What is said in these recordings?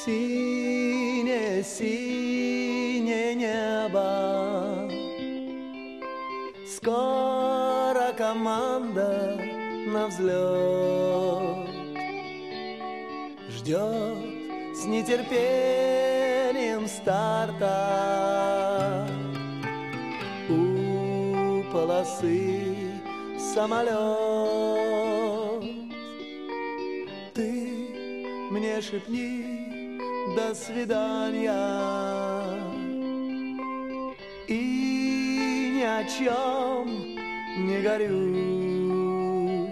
Синее-синее небо, скоро команда на взлет ждет с нетерпением старта. У полосы самолет. Ты мне шепни до свидания и ни о чем не горюй.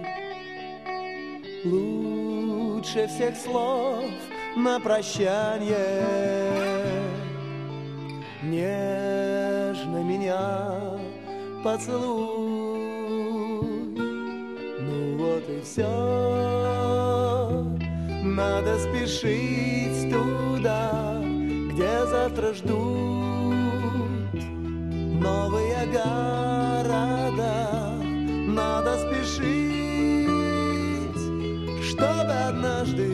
Лучше всех слов на прощанье нежно меня поцелуй. Ну вот и все, надо спешить туда, где завтра ждут новые города. Надо спешить, чтобы однажды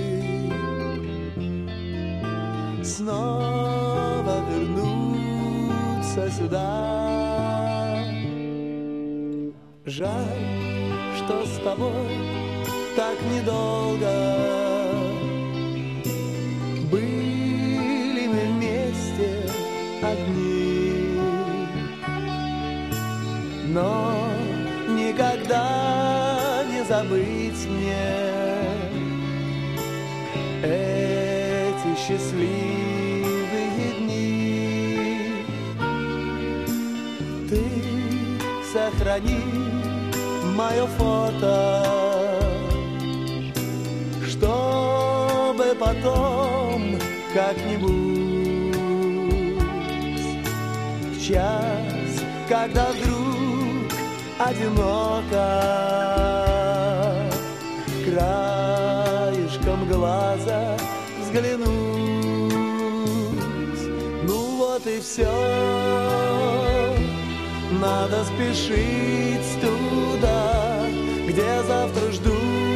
снова вернуться сюда. Жаль, что с тобой так недолго были мы вместе одни, но никогда не забыть мне эти счастливые дни. Ты сохрани мое фото, чтобы потом как-нибудь в час, когда вдруг одиноко, краешком глаза взглянуть. Ну вот и все, надо спешить туда, где завтра ждут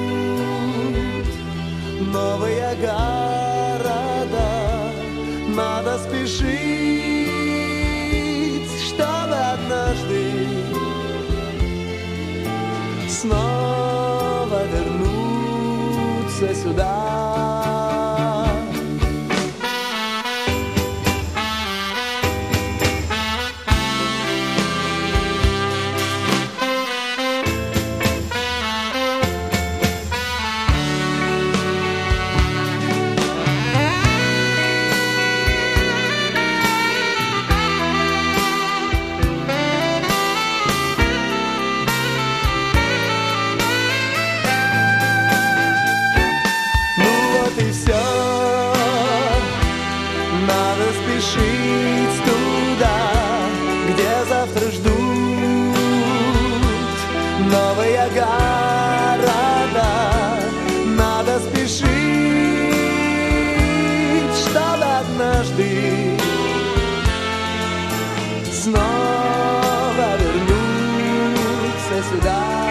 новые города. Надо спешить, чтобы однажды снова вернуться сюда. Спешить туда, где завтра ждут новые города. Надо спешить, чтобы однажды снова вернуться сюда.